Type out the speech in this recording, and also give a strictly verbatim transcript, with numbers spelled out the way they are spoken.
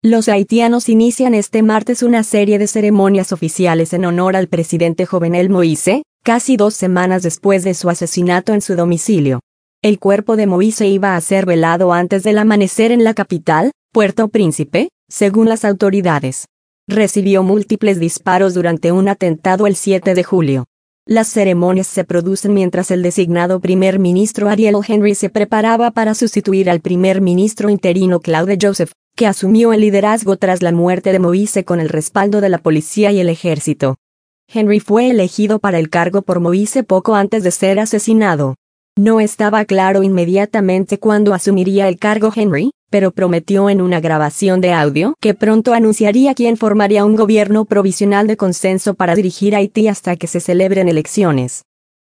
Los haitianos inician este martes una serie de ceremonias oficiales en honor al presidente Jovenel Moïse, casi dos semanas después de su asesinato en su domicilio. El cuerpo de Moïse iba a ser velado antes del amanecer en la capital, Puerto Príncipe, según las autoridades. Recibió múltiples disparos durante un atentado el siete de julio. Las ceremonias se producen mientras el designado primer ministro Ariel Henry se preparaba para sustituir al primer ministro interino Claude Joseph, que asumió el liderazgo tras la muerte de Moïse con el respaldo de la policía y el ejército. Henry fue elegido para el cargo por Moïse poco antes de ser asesinado. No estaba claro inmediatamente cuándo asumiría el cargo Henry, pero prometió en una grabación de audio que pronto anunciaría quién formaría un gobierno provisional de consenso para dirigir Haití hasta que se celebren elecciones.